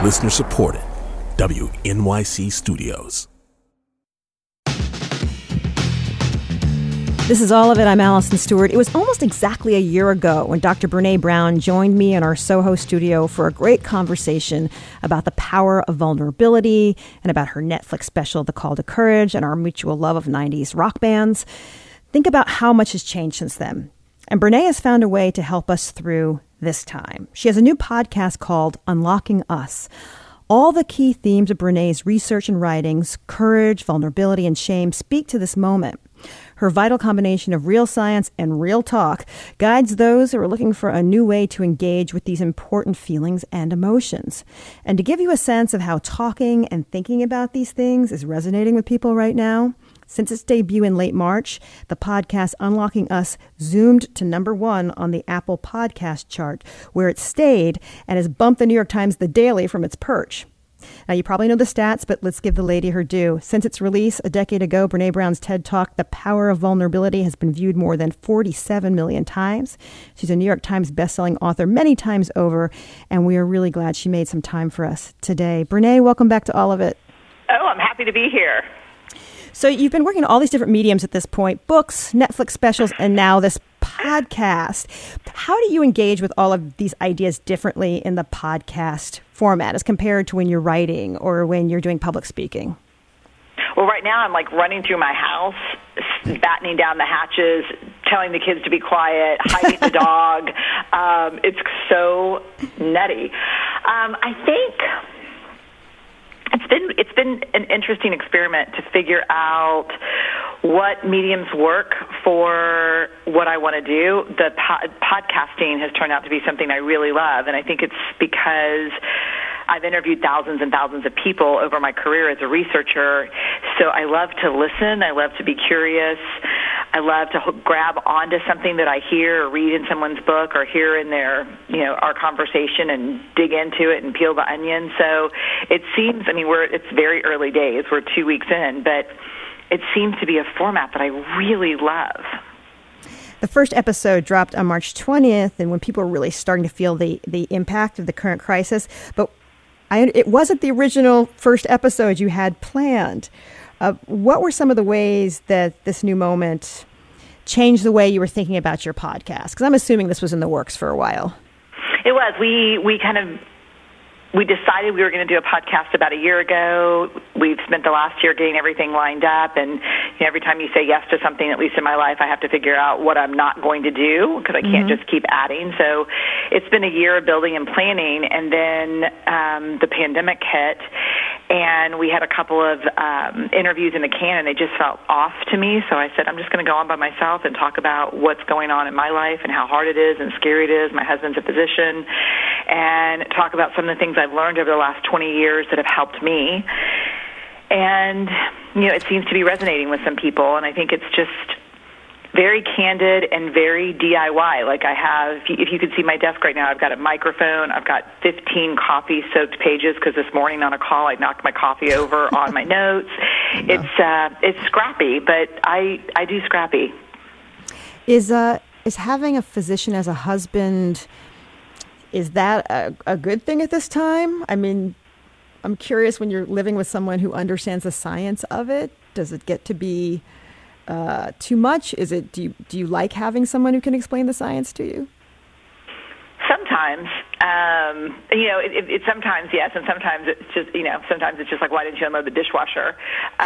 Listener supported. WNYC Studios. This is All of It. I'm Allison Stewart. It was almost exactly a year ago when Dr. Brene Brown joined me in our Soho studio for a great conversation about the power of vulnerability and about her Netflix special, The Call to Courage, and our mutual love of 90s rock bands. Think about how much has changed since then. And Brene has found a way to help us through this time. She has a new podcast called Unlocking Us. All the key themes of Brene's research and writings, courage, vulnerability, and shame, speak to this moment. Her vital combination of real science and real talk guides those who are looking for a new way to engage with these important feelings and emotions. And to give you a sense of how talking and thinking about these things is resonating with people right now, since its debut in late March, the podcast Unlocking Us zoomed to #1 on the Apple Podcast chart, where it stayed and has bumped the New York Times The Daily from its perch. Now, you probably know the stats, but let's give the lady her due. Since its release a decade ago, Brene Brown's TED Talk, The Power of Vulnerability, has been viewed more than 47 million times. She's a New York Times bestselling author many times over, and we are really glad she made some time for us today. Brene, welcome back to All of It. Oh, I'm happy to be here. So you've been working on all these different mediums at this point, books, Netflix specials, and now this podcast. How do you engage with all of these ideas differently in the podcast format as compared to when you're writing or when you're doing public speaking? Well, right now I'm like running through my house, battening down the hatches, telling the kids to be quiet, hiding the dog. It's so nutty. I think it's been an interesting experiment to figure out what mediums work for what I want to do. The podcasting has turned out to be something I really love, and I think it's because I've interviewed thousands and thousands of people over my career as a researcher, so I love to listen. I love to be curious. I love to grab onto something that I hear or read in someone's book or hear in their, our conversation and dig into it and peel the onion. So it seems, it's very early days. We're 2 weeks in, but it seems to be a format that I really love. The first episode dropped on March 20th, and when people were really starting to feel the impact of the current crisis. But it wasn't the original first episode you had planned. What were some of the ways that this new moment changed the way you were thinking about your podcast? Because I'm assuming this was in the works for a while. It was. We decided we were going to do a podcast about a year ago. We've spent the last year getting everything lined up, and every time you say yes to something, at least in my life, I have to figure out what I'm not going to do because I can't just keep adding. So it's been a year of building and planning, and then the pandemic hit, and we had a couple of interviews in the can, and they just felt off to me. So I said, I'm just going to go on by myself and talk about what's going on in my life and how hard it is and scary it is. My husband's a physician, and talk about some of the things I've learned over the last 20 years that have helped me. And, it seems to be resonating with some people, and I think it's just very candid and very DIY. Like I have, if you could see my desk right now, I've got a microphone, I've got 15 coffee-soaked pages because this morning on a call I knocked my coffee over on my notes. It's scrappy, but I do scrappy. Is having a physician as a husband, is that a good thing at this time? I'm curious, when you're living with someone who understands the science of it, does it get to be too much? Do you like having someone who can explain the science to you? Sometimes, sometimes yes, and sometimes it's just, sometimes it's just like, why didn't you unload the dishwasher?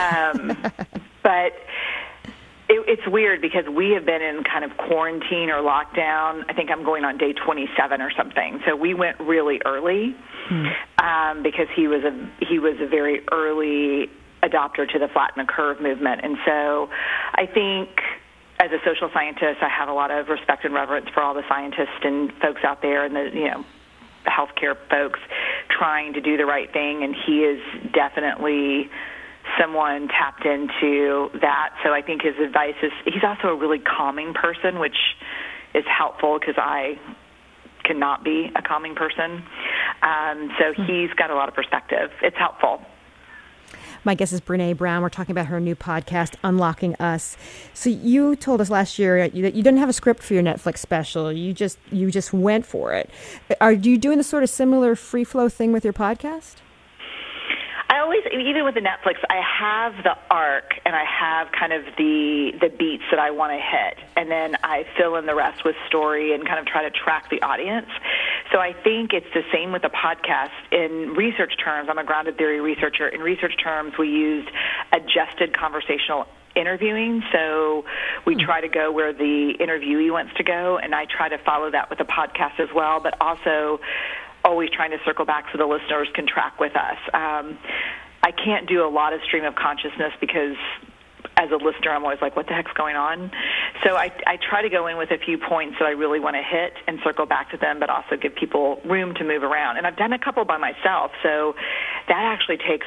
But it's weird because we have been in kind of quarantine or lockdown. I think I'm going on day 27 or something. So we went really early because he was a very early adopter to the flatten the curve movement. And so I think as a social scientist, I have a lot of respect and reverence for all the scientists and folks out there and the healthcare folks trying to do the right thing. And he is definitely someone tapped into that. So I think his advice is, he's also a really calming person, which is helpful because I cannot be a calming person. So he's got a lot of perspective. It's helpful. My guest is Brene Brown. We're talking about her new podcast, Unlocking Us. So you told us last year that you didn't have a script for your Netflix special. You just went for it. Are you doing the sort of similar free flow thing with your podcast? I always, even with the Netflix, I have the arc and I have kind of the beats that I want to hit, and then I fill in the rest with story and kind of try to track the audience. So I think it's the same with the podcast. In research terms, I'm a grounded theory researcher. In research terms, we used adjusted conversational interviewing. So we try to go where the interviewee wants to go, and I try to follow that with the podcast as well, but also always trying to circle back so the listeners can track with us. I can't do a lot of stream of consciousness because as a listener, I'm always like, what the heck's going on? So I try to go in with a few points that I really want to hit and circle back to them, but also give people room to move around. And I've done a couple by myself, so that actually takes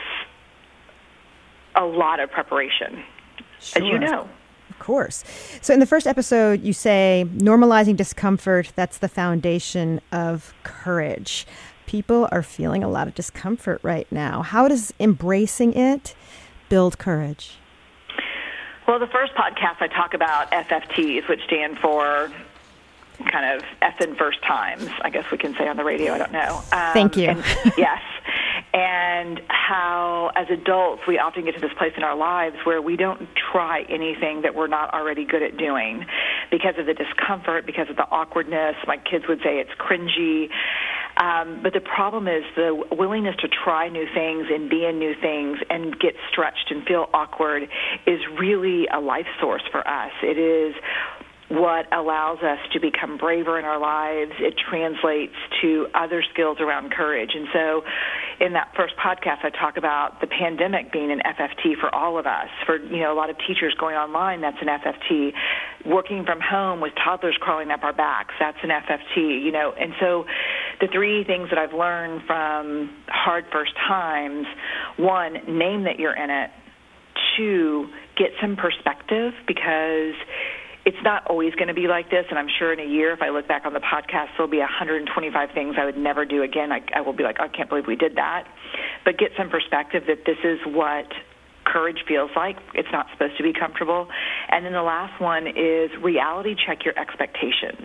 a lot of preparation, Sure. as you know. Of course. So in the first episode, you say normalizing discomfort, that's the foundation of courage. People are feeling a lot of discomfort right now. How does embracing it build courage? Well, the first podcast I talk about FFTs, which stand for kind of F in first times, I guess we can say on the radio, I don't know. Thank you. Yes. And how, as adults, we often get to this place in our lives where we don't try anything that we're not already good at doing because of the discomfort, because of the awkwardness. My kids would say it's cringy. But the problem is the willingness to try new things and be in new things and get stretched and feel awkward is really a life source for us. It is what allows us to become braver in our lives. It translates to other skills around courage. And so in that first podcast, I talk about the pandemic being an FFT for all of us. For, a lot of teachers going online, that's an FFT. Working from home with toddlers crawling up our backs, that's an FFT, And so the three things that I've learned from hard first times, one, name that you're in it. Two, get some perspective, because it's not always going to be like this, and I'm sure in a year, if I look back on the podcast, there'll be 125 things I would never do again. I will be like, I can't believe we did that. But get some perspective that this is what courage feels like. It's not supposed to be comfortable. And then the last one is reality check your expectations.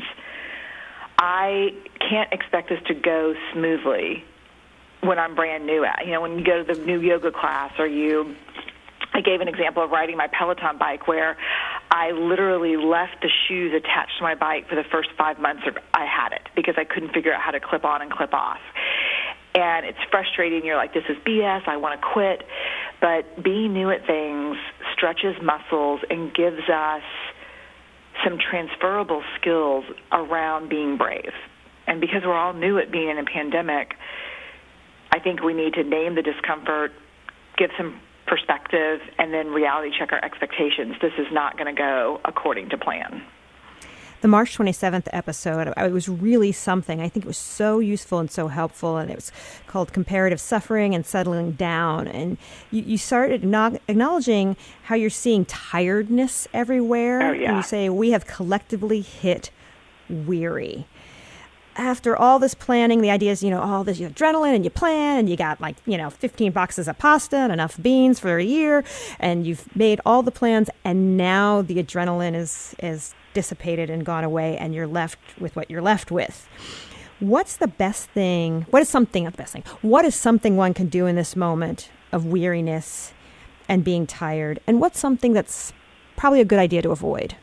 I can't expect this to go smoothly when I'm brand new at. When you go to the new yoga class or I gave an example of riding my Peloton bike where I literally left the shoes attached to my bike for the first 5 months I had it because I couldn't figure out how to clip on and clip off. And it's frustrating. You're like, this is BS. I want to quit. But being new at things stretches muscles and gives us some transferable skills around being brave. And because we're all new at being in a pandemic, I think we need to name the discomfort, give some perspective, and then reality check our expectations. This is not going to go according to plan. The March 27th episode, it was really something. I think it was so useful and so helpful, and it was called Comparative Suffering and Settling Down. And you started acknowledging how you're seeing tiredness everywhere. Oh, yeah. And you say, we have collectively hit weary. After all this planning, the idea is, all this adrenaline, and you plan, and you got 15 boxes of pasta and enough beans for a year, and you've made all the plans, and now the adrenaline is dissipated and gone away, and you're left with what you're left with. What's the best thing? What is something one can do in this moment of weariness and being tired? And what's something that's probably a good idea to avoid?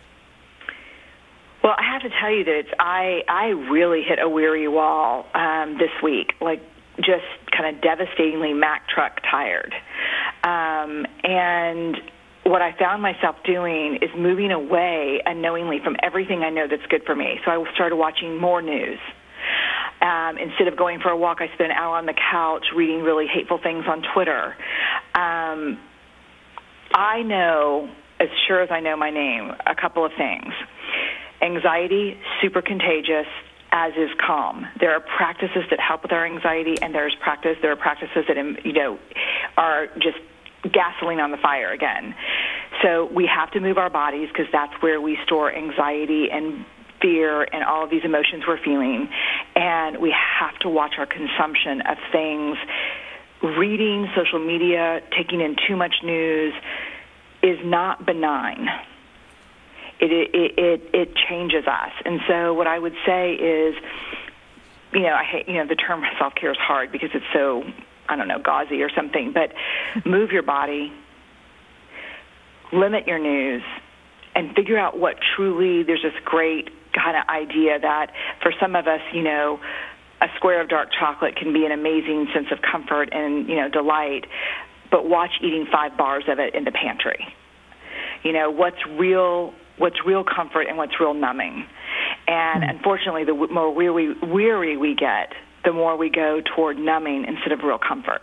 Well, I have to tell you that I really hit a weary wall this week, just kind of devastatingly Mack truck tired. And what I found myself doing is moving away unknowingly from everything I know that's good for me. So I started watching more news. Instead of going for a walk, I spent an hour on the couch reading really hateful things on Twitter. I know, as sure as I know my name, a couple of things. Anxiety, super contagious, as is calm. There are practices that help with our anxiety, and there are practices that are just gasoline on the fire again. So we have to move our bodies because that's where we store anxiety and fear and all of these emotions we're feeling. And we have to watch our consumption of things reading social media, taking in too much news is not benign. It changes us. And so what I would say is, I hate, the term self-care is hard because it's so, gauzy or something, but move your body, limit your news, and figure out what truly, there's this great kind of idea that for some of us, a square of dark chocolate can be an amazing sense of comfort and, delight, but watch eating 5 bars of it in the pantry. What's real comfort and what's real numbing. And unfortunately, the more weary we get, the more we go toward numbing instead of real comfort.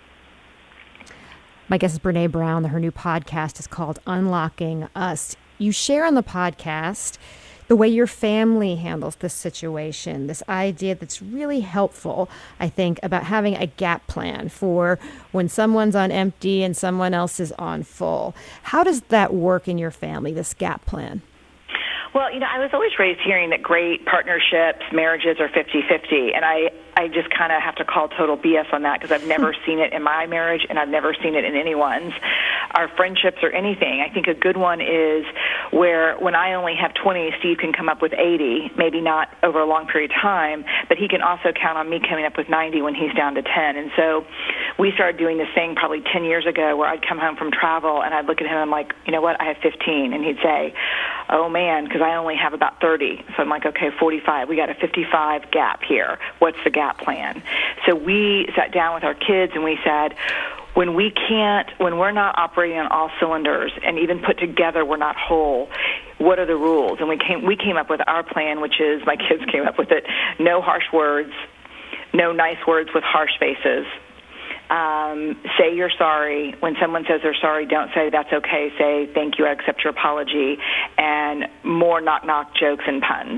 My guest is Brené Brown. Her new podcast is called Unlocking Us. You share on the podcast the way your family handles this situation, this idea that's really helpful, I think, about having a gap plan for when someone's on empty and someone else is on full. How does that work in your family, this gap plan? Well, I was always raised hearing that great partnerships, marriages are 50-50, and I just kind of have to call total BS on that because I've never seen it in my marriage and I've never seen it in anyone's. Our friendships or anything. I think a good one is where when I only have 20, Steve can come up with 80, maybe not over a long period of time, but he can also count on me coming up with 90 when he's down to 10. And so we started doing this thing probably 10 years ago where I'd come home from travel and I'd look at him and I'm like, you know what, I have 15. And he'd say, oh man, because I only have about 30. So I'm like, okay, 45. We got a 55 gap here. What's the gap plan? So we sat down with our kids and we said, when we're not operating on all cylinders and even put together we're not whole, what are the rules? And we came up with our plan, which is, my kids came up with it, no harsh words, no nice words with harsh faces. Say you're sorry. When someone says they're sorry, don't say that's okay. Say thank you, I accept your apology, and more knock-knock jokes and puns.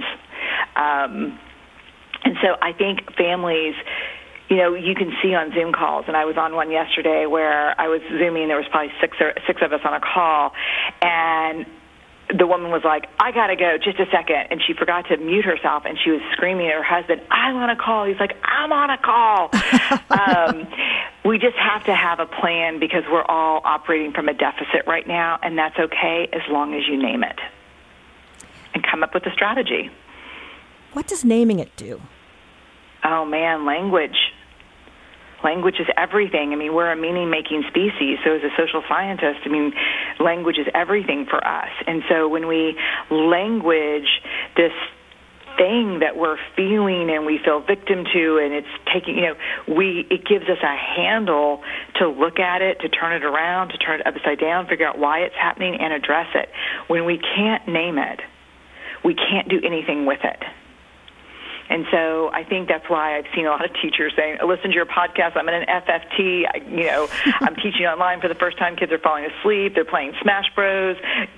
And so I think families, you can see on Zoom calls, and I was on one yesterday where I was Zooming, there was probably six of us on a call, and the woman was like, I got to go, just a second, and she forgot to mute herself, and she was screaming at her husband, I'm on a call. He's like, I'm on a call. We just have to have a plan because we're all operating from a deficit right now, and that's okay as long as you name it and come up with a strategy. What does naming it do? Oh, man, language. Language is everything. I mean, we're a meaning-making species, so as a social scientist, language is everything for us. And so when we language this thing that we're feeling and we feel victim to, and it's taking, it gives us a handle to look at it, to turn it around, to turn it upside down, figure out why it's happening, and address it. When we can't name it, we can't do anything with it. And so I think that's why I've seen a lot of teachers saying, listen to your podcast, I'm in an FFT, I'm teaching online for the first time, kids are falling asleep, they're playing Smash Bros,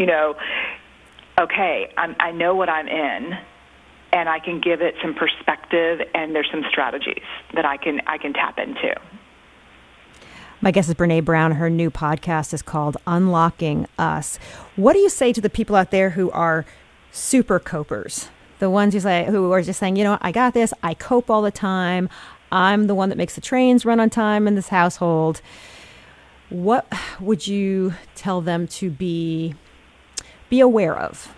okay, I know what I'm in, and I can give it some perspective, and there's some strategies that I can tap into. My guest is Brené Brown. Her new podcast is called Unlocking Us. What do you say to the people out there who are super copers? The ones who are just saying, I got this. I cope all the time. I'm the one that makes the trains run on time in this household. What would you tell them to be aware of?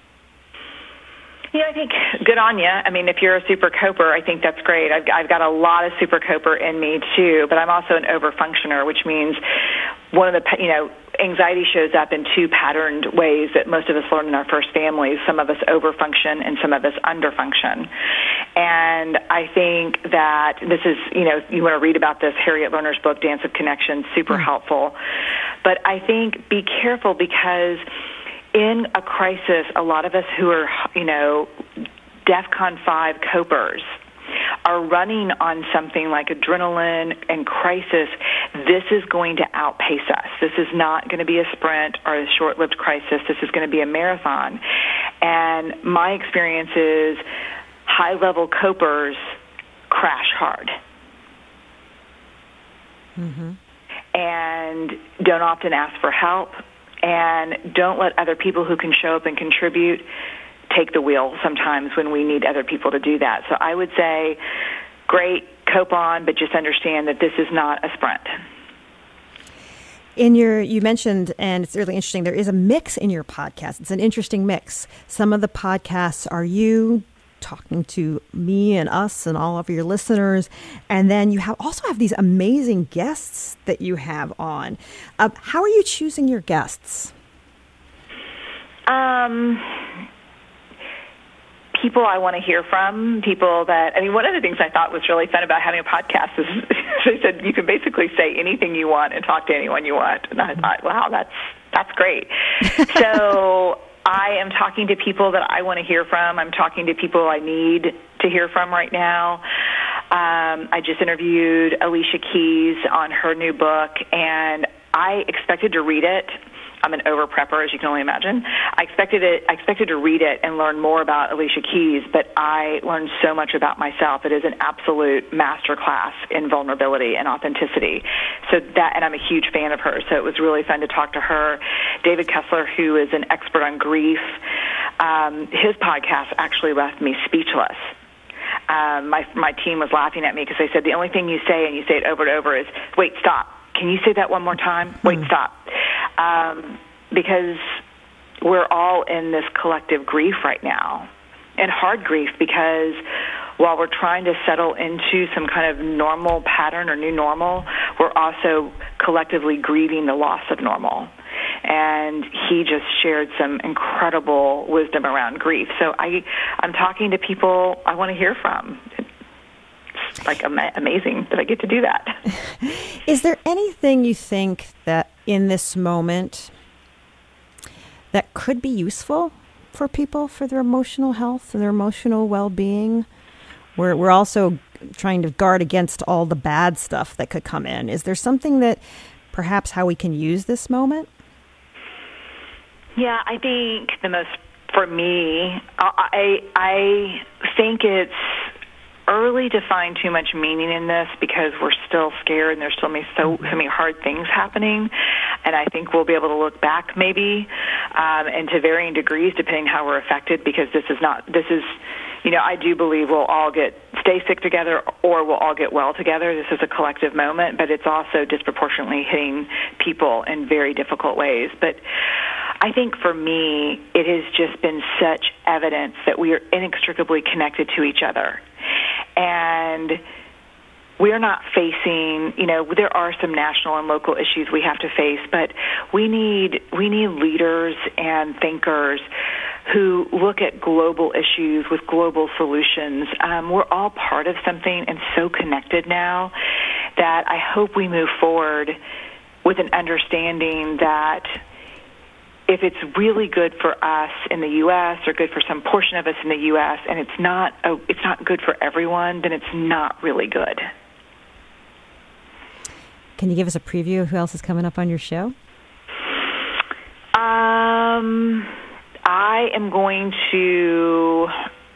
I think good on you. If you're a super coper, I think that's great. I've got a lot of super coper in me too, but I'm also an overfunctioner, which means one of the, anxiety shows up in two patterned ways that most of us learn in our first families. Some of us overfunction and some of us underfunction. And I think that this is, you want to read about this, Harriet Lerner's book, Dance of Connection, super helpful. But I think be careful because in a crisis, a lot of us who are, DEFCON 5 copers are running on something like adrenaline and crisis. This is going to outpace us. This is not going to be a sprint or a short-lived crisis. This is going to be a marathon. And my experience is high-level copers crash hard. Mm-hmm. And don't often ask for help. And don't let other people who can show up and contribute take the wheel sometimes when we need other people to do that. So I would say, great, cope on, but just understand that this is not a sprint. You mentioned, and it's really interesting, there is a mix in your podcast. It's an interesting mix. Some of the podcasts are you talking to me and us and all of your listeners, and then you also have these amazing guests that you have on. How are you choosing your guests? People I want to hear from, one of the things I thought was really fun about having a podcast is they said you can basically say anything you want and talk to anyone you want. And I thought, wow, that's great. So I am talking to people that I want to hear from. I'm talking to people I need to hear from right now. I just interviewed Alicia Keys on her new book, and I expected to read it. I'm an over-prepper, as you can only imagine. I expected to read it and learn more about Alicia Keys, but I learned so much about myself. It is an absolute masterclass in vulnerability and authenticity. And I'm a huge fan of hers, so it was really fun to talk to her. David Kessler, who is an expert on grief, his podcast actually left me speechless. My team was laughing at me because they said the only thing you say, and you say it over and over, is, wait, stop. Can you say that one more time? Wait, stop. Because we're all in this collective grief right now, and hard grief, because while we're trying to settle into some kind of normal pattern or new normal, we're also collectively grieving the loss of normal. And he just shared some incredible wisdom around grief. So I'm talking to people I want to hear from. Like amazing that I get to do that. Is there anything you think that in this moment that could be useful for people for their emotional health and their emotional well-being? We're also trying to guard against all the bad stuff that could come in. Is there something that perhaps how we can use this moment? Yeah, I think for me, I think it's early to find too much meaning in this because we're still scared and there's so many hard things happening. And I think we'll be able to look back maybe and to varying degrees depending how we're affected, because I do believe we'll all stay sick together or we'll all get well together. This is a collective moment, but it's also disproportionately hitting people in very difficult ways. But I think for me, it has just been such evidence that we are inextricably connected to each other. And we're not facing, there are some national and local issues we have to face, but we need leaders and thinkers who look at global issues with global solutions. We're all part of something and so connected now that I hope we move forward with an understanding that if it's really good for us in the U.S. or good for some portion of us in the U.S. and it's not good for everyone, then it's not really good. Can you give us a preview of who else is coming up on your show? I am going to,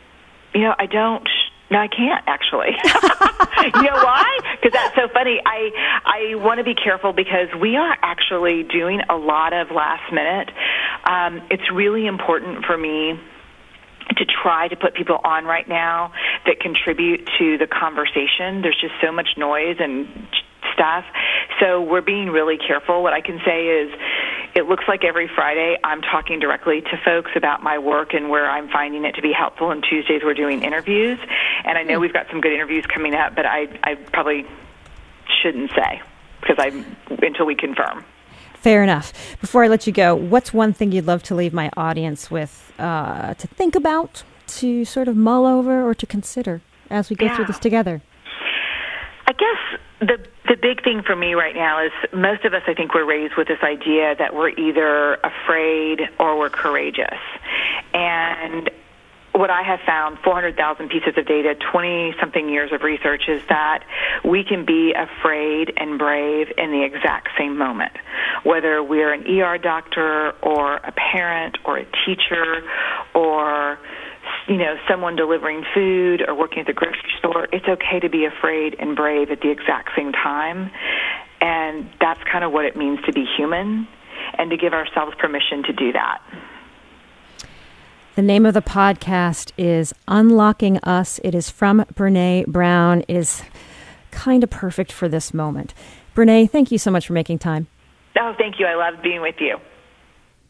I can't actually. You know why? Because that's so funny. I want to be careful because we are actually doing a lot of last minute. It's really important for me to try to put people on right now that contribute to the conversation. There's just so much noise and stuff. So we're being really careful. What I can say is it looks like every Friday I'm talking directly to folks about my work and where I'm finding it to be helpful. And Tuesdays we're doing interviews. And I know we've got some good interviews coming up, but I probably shouldn't say until we confirm. Fair enough. Before I let you go, what's one thing you'd love to leave my audience with to think about, to sort of mull over, or to consider as we go through this together? I guess the big thing for me right now is most of us, I think, we're raised with this idea that we're either afraid or we're courageous. And what I have found, 400,000 pieces of data, 20-something years of research, is that we can be afraid and brave in the exact same moment. Whether we're an ER doctor or a parent or a teacher or someone delivering food or working at the grocery store, it's okay to be afraid and brave at the exact same time. And that's kind of what it means to be human and to give ourselves permission to do that. The name of the podcast is Unlocking Us. It is from Brené Brown. It is kind of perfect for this moment. Brene, thank you so much for making time. Oh, thank you. I love being with you.